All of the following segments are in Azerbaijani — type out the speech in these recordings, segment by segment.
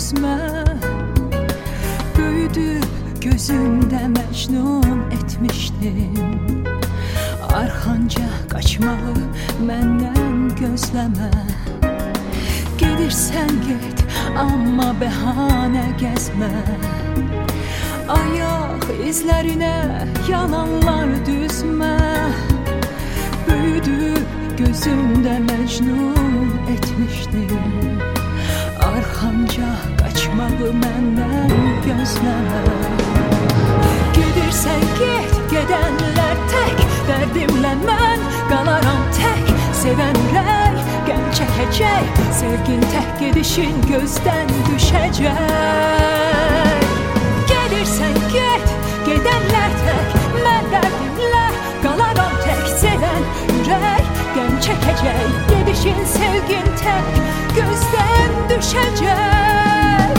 düzmə. Böyüdü gözümdə məcnun etmişdin. Arxanca qaçmağı məndən gözləmə. Gedirsən get, amma bəhanə gəzmə. Ayaq izlərinə yalanlar düzmə. Böyüdü gözümdə məcnun etmişdin. Arxanca qaçmağı məndən gözləmə. Gedirsən get, gedənlər tək. Dərdimlə mən qalaram tək. Sevən ürək qəm çəkəcək. Sevgin tək, gedişin gözdən düşəcək. Gedirsən get, gedənlər tək. Mən dərdimlə qalaram tək. Sevən ürək qəm çəkəcək. Gedişin sevgin tək, gözdən düşəcək.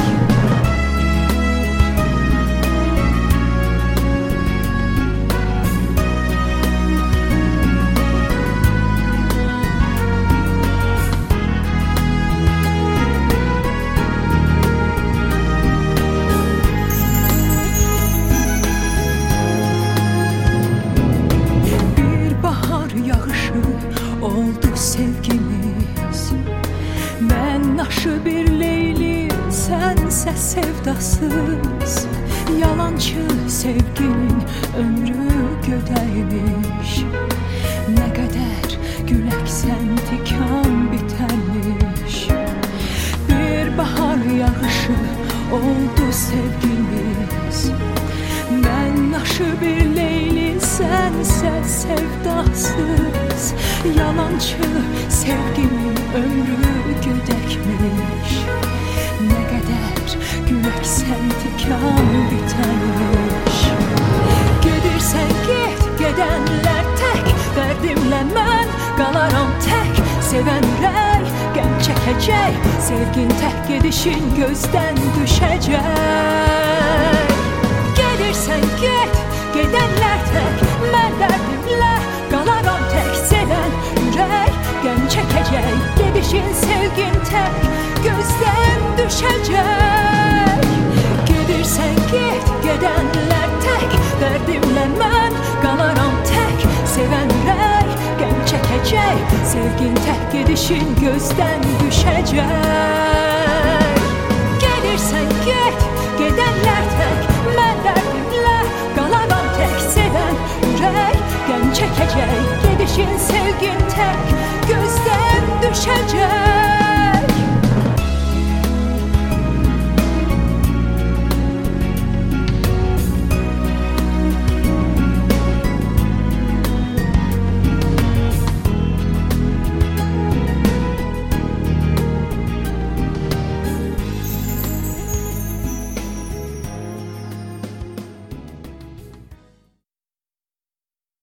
Oldu sevgimiz. Mən naşı bir leyli, sənsə sevdasız. Yalançı sevginin ömrü gödəymiş. Nə qədər güləksən tikan bitərmiş. Bir bahar yağışı oldu sevgimiz. Mən naşı bir leyli, sənsə sevdasız. Yalancı sevgimin ömrü gödəkmiş. Nə qədər güləksən tikan bitərmiş. Gedirsən get, gedənlər tək. Dərdimlə mən qalaram tək. Sevən ürək qəm çəkəcək. Sevgin tək, gedişin gözdən düşəcək. Gedirsən get, gedənlər tək. Mən dərdimlə qalaram tək. Sevən ürək qəm çəkəcək. Gedişin sevgin tək, gözdən düşəcək. Gedirsən get, gedənlər tək. Dərdimlə mən qalaram tək. Sevən ürək qəm çəkəcək. Sevgin tək, gedişin gözdən düşəcək. Gedirsən get, gedənlər tək. Mən dərdimlə qalaram tək. Sevən ürək qəm çəkəcək. Gedişin sevgin tək, gözdən düşəcək.